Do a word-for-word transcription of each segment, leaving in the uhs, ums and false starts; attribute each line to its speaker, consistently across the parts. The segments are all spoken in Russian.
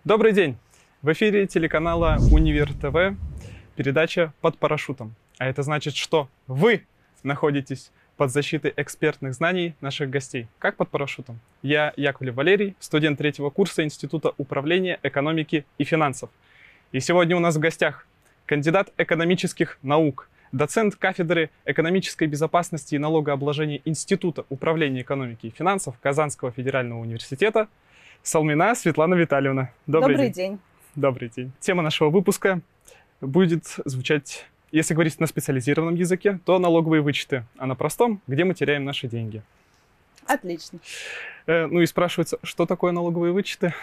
Speaker 1: Добрый день! В эфире телеканала Универ ТВ передача «Под парашютом». А это значит, что вы находитесь под защитой экспертных знаний наших гостей. Как под парашютом? Я Яковлев Валерий, студент третьего курса Института управления, экономики и финансов. И сегодня у нас в гостях кандидат экономических наук, доцент кафедры экономической безопасности и налогообложения Института управления экономики и финансов Казанского федерального университета Салмина Светлана Витальевна. Добрый,
Speaker 2: Добрый
Speaker 1: день.
Speaker 2: день.
Speaker 1: Добрый день. Тема нашего выпуска будет звучать, если говорить на специализированном языке, то налоговые вычеты, а на простом, где мы теряем наши деньги.
Speaker 2: Отлично.
Speaker 1: Э, ну и спрашивается, что такое налоговые вычеты?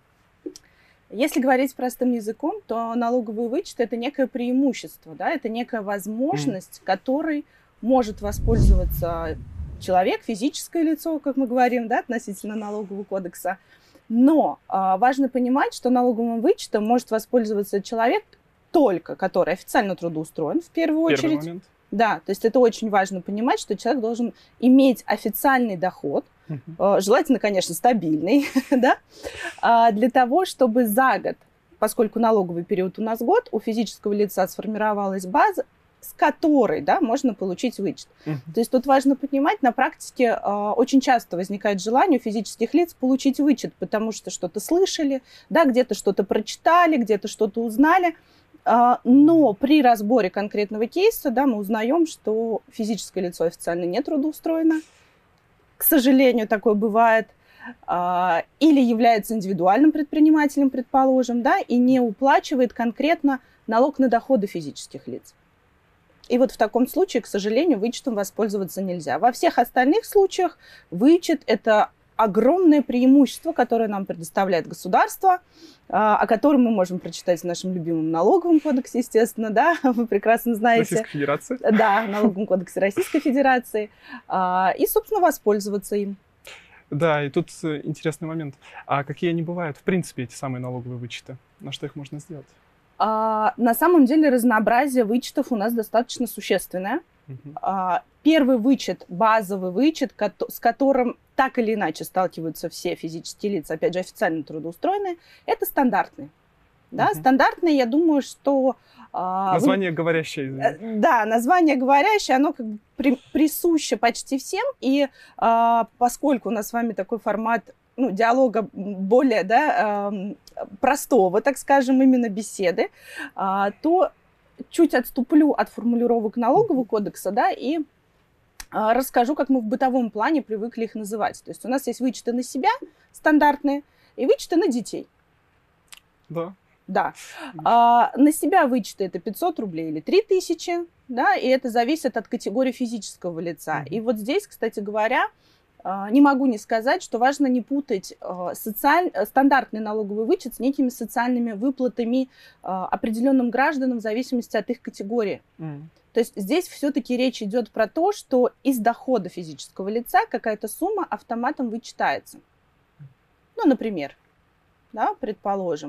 Speaker 2: Если говорить простым языком, то налоговый вычет – это некое преимущество, да? Это некая возможность, mm. которой может воспользоваться человек, физическое лицо, как мы говорим, да, относительно налогового кодекса. Но а, важно понимать, что налоговым вычетом может воспользоваться человек только, который официально трудоустроен в первую
Speaker 1: Первый
Speaker 2: очередь.
Speaker 1: момент. Да,
Speaker 2: то есть это очень важно понимать, что человек должен иметь официальный доход, uh-huh. желательно, конечно, стабильный, да, для того, чтобы за год, поскольку налоговый период у нас год, у физического лица сформировалась база, с которой, да, можно получить вычет. Uh-huh. То есть тут важно понимать, на практике э, очень часто возникает желание у физических лиц получить вычет, потому что что-то слышали, да, где-то что-то прочитали, где-то что-то узнали, э, но при разборе конкретного кейса, да, мы узнаем, что физическое лицо официально не трудоустроено, к сожалению, такое бывает, э, или является индивидуальным предпринимателем, предположим, да, и не уплачивает конкретно налог на доходы физических лиц. И вот в таком случае, к сожалению, вычетом воспользоваться нельзя. Во всех остальных случаях вычет – это огромное преимущество, которое нам предоставляет государство, о котором мы можем прочитать в нашем любимом налоговом кодексе, естественно, да, вы прекрасно знаете.
Speaker 1: Российской Федерации.
Speaker 2: Да, налоговом кодексе Российской Федерации. И, собственно, воспользоваться им.
Speaker 1: Да, и тут интересный момент. А какие они бывают, в принципе, эти самые налоговые вычеты? На что их можно сделать?
Speaker 2: А, на самом деле разнообразие вычетов у нас достаточно существенное. Uh-huh. А, первый вычет, базовый вычет, ко- с которым так или иначе сталкиваются все физические лица, опять же, официально трудоустроенные, это стандартный. Да? Uh-huh. Стандартный, я думаю, что... А,
Speaker 1: название
Speaker 2: вы...
Speaker 1: говорящее.
Speaker 2: Да, название говорящее, оно как бы при, присуще почти всем. И а, поскольку у нас с вами такой формат, ну, диалога более, да, э, простого, так скажем, именно беседы, э, то чуть отступлю от формулировок налогового кодекса, да, и э, расскажу, как мы в бытовом плане привыкли их называть. То есть у нас есть вычеты на себя стандартные и вычеты на детей.
Speaker 1: Да.
Speaker 2: Да. А, на себя вычеты это пятьсот рублей или три тысячи, да, и это зависит от категории физического лица. Mm-hmm. И вот здесь, кстати говоря, не могу не сказать, что важно не путать социаль... стандартный налоговый вычет с некими социальными выплатами определенным гражданам в зависимости от их категории. Mm. То есть здесь все-таки речь идет про то, что из дохода физического лица какая-то сумма автоматом вычитается. Ну, например, да, предположим,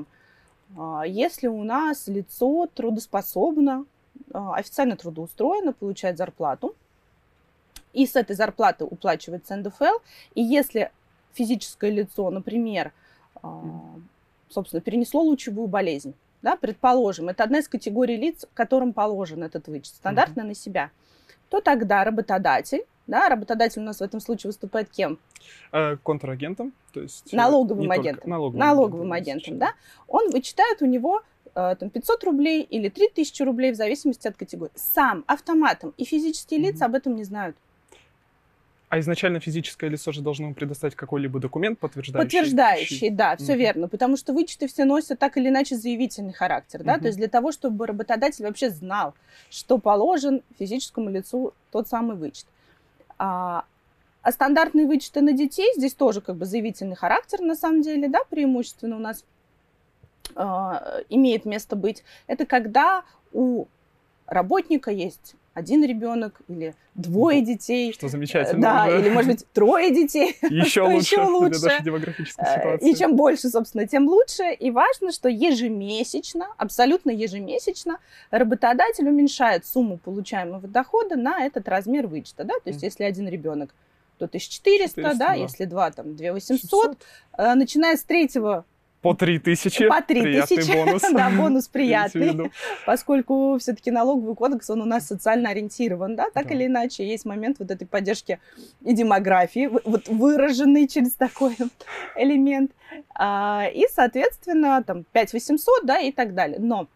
Speaker 2: если у нас лицо трудоспособно, официально трудоустроено, получает зарплату, и с этой зарплаты уплачивается эн дэ эф эл. И если физическое лицо, например, собственно, перенесло лучевую болезнь, да, предположим, это одна из категорий лиц, которым положен этот вычет, стандартно mm-hmm. на себя, то тогда работодатель, да, работодатель у нас в этом случае выступает кем?
Speaker 1: Э, контрагентом, то есть
Speaker 2: налоговым агентом.
Speaker 1: Налоговым,
Speaker 2: налоговым
Speaker 1: агентом,
Speaker 2: агентом, да. Он вычитает у него там, пятьсот рублей или три тысячи рублей в зависимости от категории. Сам автоматом. И физические лица mm-hmm. об этом не знают.
Speaker 1: А изначально физическое лицо же должно предоставить какой-либо документ, подтверждающий? Подтверждающий,
Speaker 2: да, все mm-hmm. верно. Потому что вычеты все носят так или иначе заявительный характер. Да? Mm-hmm. То есть для того, чтобы работодатель вообще знал, что положен физическому лицу тот самый вычет. А, а стандартные вычеты на детей, здесь тоже как бы заявительный характер на самом деле, да, преимущественно у нас а, имеет место быть. Это когда у работника есть один ребенок или двое детей.
Speaker 1: Что замечательно.
Speaker 2: Да,
Speaker 1: уже.
Speaker 2: Или, может быть, трое детей.
Speaker 1: Еще лучше,
Speaker 2: Еще лучше
Speaker 1: для нашей демографической ситуации.
Speaker 2: И чем больше, собственно, тем лучше. И важно, что ежемесячно, абсолютно ежемесячно, работодатель уменьшает сумму получаемого дохода на этот размер вычета. Да? То есть, mm. если один ребенок, то тысяча четыреста, да, да, если два, там, две тысячи восемьсот. шестьсот. Начиная с третьего
Speaker 1: По три тысячи.
Speaker 2: По три
Speaker 1: Приятный
Speaker 2: тысячи.
Speaker 1: бонус.
Speaker 2: Да, бонус
Speaker 1: Имейте в
Speaker 2: приятный.
Speaker 1: виду.
Speaker 2: Поскольку все-таки налоговый кодекс, он у нас социально ориентирован, да, так
Speaker 1: Да.
Speaker 2: или иначе. Есть момент вот этой поддержки и демографии, в- вот выраженный через такой элемент. А, И, соответственно, там пять тысяч восемьсот, да, и так далее. Но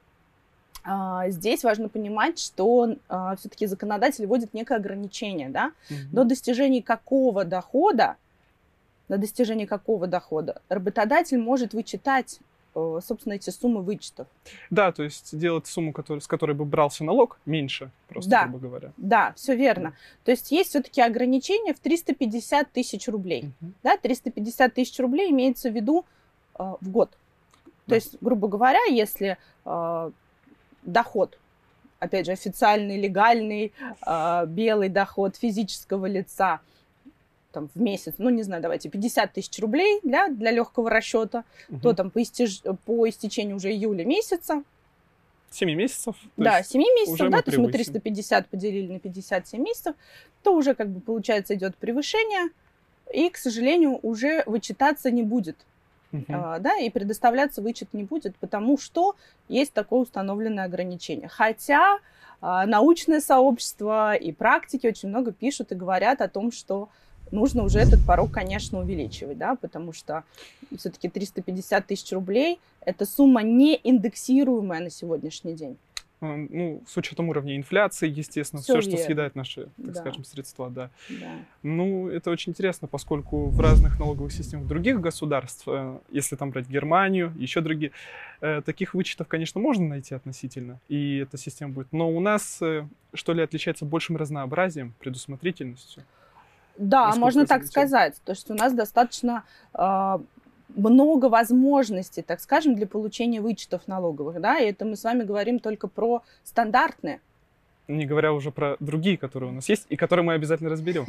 Speaker 2: а, здесь важно понимать, что все-таки законодатель вводит некое ограничение, да,
Speaker 1: Мгм.
Speaker 2: до достижения какого дохода, до достижения какого дохода работодатель может вычитать, э, собственно, эти суммы вычетов.
Speaker 1: Да, то есть делать сумму, который- с которой бы брался налог, меньше, просто,
Speaker 2: Да.
Speaker 1: грубо говоря.
Speaker 2: Да, все верно. То есть есть все-таки ограничение в триста пятьдесят тысяч рублей.
Speaker 1: Мгм.
Speaker 2: Да, триста пятьдесят тысяч рублей имеется в виду э, в год. То
Speaker 1: Да.
Speaker 2: есть, грубо говоря, если э, доход, опять же, официальный, легальный, э, белый доход физического лица там, в месяц, ну, не знаю, давайте, пятьдесят тысяч рублей для, для легкого расчета,
Speaker 1: Мгм.
Speaker 2: то там по, истеж... по истечению уже июля месяца,
Speaker 1: Семи месяцев. то
Speaker 2: да,
Speaker 1: есть
Speaker 2: семи месяцев,
Speaker 1: уже
Speaker 2: да,
Speaker 1: мы
Speaker 2: то есть мы
Speaker 1: превысим.
Speaker 2: триста пятьдесят поделили на пятьдесят семь месяцев, то уже, как бы, получается, идет превышение, и, к сожалению, уже вычитаться не будет.
Speaker 1: Мгм.
Speaker 2: А, да, и предоставляться вычет не будет, потому что есть такое установленное ограничение. Хотя а, научное сообщество и практики очень много пишут и говорят о том, что нужно уже этот порог, конечно, увеличивать, да, потому что все-таки триста пятьдесят тысяч рублей – это сумма не индексируемая на сегодняшний день.
Speaker 1: А, Ну, с учетом уровня инфляции, естественно,
Speaker 2: Всё
Speaker 1: все, что
Speaker 2: верно.
Speaker 1: съедает наши, так
Speaker 2: Да.
Speaker 1: скажем, средства, да.
Speaker 2: Да.
Speaker 1: Ну, это очень интересно, поскольку в разных налоговых системах других государств, э, если там брать Германию, еще другие, э, таких вычетов, конечно, можно найти относительно, и эта система будет. Но у нас, э, что ли, отличается большим разнообразием, предусмотрительностью.
Speaker 2: Да,
Speaker 1: Насколько
Speaker 2: можно
Speaker 1: я
Speaker 2: так
Speaker 1: заметил.
Speaker 2: сказать, то есть у нас достаточно а, много возможностей, так скажем, для получения вычетов налоговых, да, и это мы с вами говорим только про стандартные.
Speaker 1: Не говоря уже про другие, которые у нас есть, и которые мы обязательно разберем.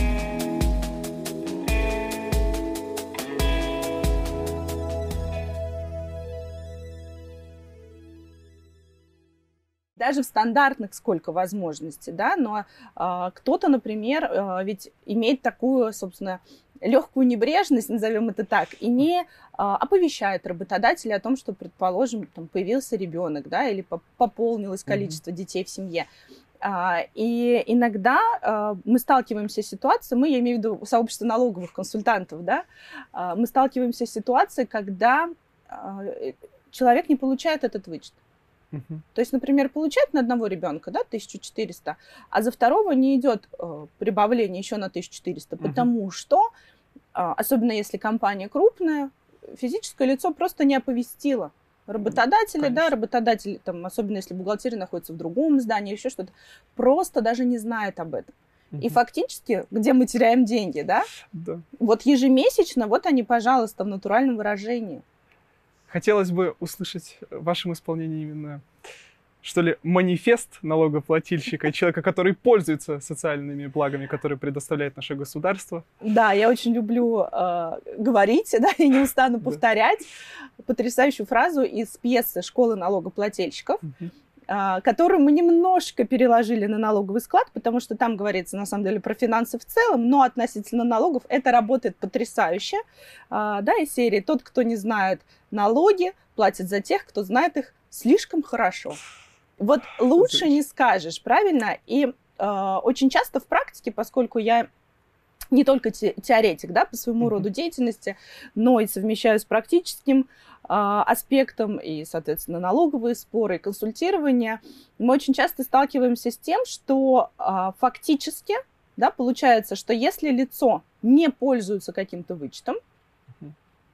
Speaker 2: Даже в стандартных сколько возможностей, да, но а, кто-то, например, а, ведь имеет такую, собственно, легкую небрежность, назовем это так, и не а, оповещает работодателя о том, что, предположим, там появился ребенок, да, или по- пополнилось
Speaker 1: Мгм.
Speaker 2: количество детей в семье. А, И иногда а, мы сталкиваемся с ситуацией, мы, я имею в виду сообщество налоговых консультантов, да, а, мы сталкиваемся с ситуацией, когда а, э, человек не получает этот вычет.
Speaker 1: Мгм.
Speaker 2: То есть, например, получает на одного ребенка, да, тысячу четыреста, а за второго не идет э, прибавление еще на тысячу четыреста,
Speaker 1: Мгм.
Speaker 2: потому что, а, особенно если компания крупная, физическое лицо просто не оповестило работодателя, да,
Speaker 1: Конечно.
Speaker 2: работодатель, там, особенно если бухгалтерия находится в другом здании, еще что-то, просто даже не знает об этом. И
Speaker 1: Мгм.
Speaker 2: фактически, где мы теряем деньги, да,
Speaker 1: Да.
Speaker 2: вот ежемесячно, вот они, пожалуйста, в натуральном выражении.
Speaker 1: Хотелось бы услышать в вашем исполнении именно, что ли, манифест налогоплательщика и человека, который пользуется социальными благами, которые предоставляет наше государство.
Speaker 2: Да, я очень люблю э, говорить, да, и не устану
Speaker 1: Да.
Speaker 2: повторять потрясающую фразу из пьесы «Школы налогоплательщиков»,
Speaker 1: Мгм.
Speaker 2: а, которую мы немножко переложили на налоговый склад, потому что там говорится, на самом деле, про финансы в целом, но относительно налогов это работает потрясающе. А, да, из серии «Тот, кто не знает налоги, платит за тех, кто знает их слишком хорошо». Вот лучше
Speaker 1: Отлично.
Speaker 2: не скажешь, правильно? И а, очень часто в практике, поскольку я не только те- теоретик, да, по своему
Speaker 1: Мгм.
Speaker 2: роду деятельности, но и совмещаю с практическим а, аспектом, и, соответственно, налоговые споры, и консультирование, мы очень часто сталкиваемся с тем, что а, фактически, да, получается, что если лицо не пользуется каким-то вычетом,
Speaker 1: Мгм.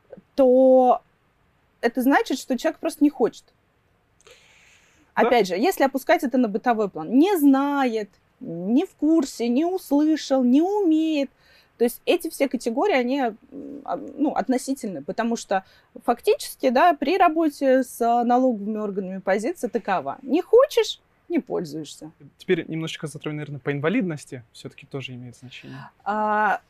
Speaker 2: то это значит, что человек просто не хочет.
Speaker 1: Да.
Speaker 2: Опять же, если опускать это на бытовой план, не знает, не в курсе, не услышал, не умеет. То есть эти все категории, они м, а, ну, относительны, потому что фактически, да, при работе с а, налоговыми органами позиция такова. Не хочешь, не пользуешься.
Speaker 1: Теперь немножечко затронем, наверное, по инвалидности. Все-таки тоже имеет значение.
Speaker 2: А,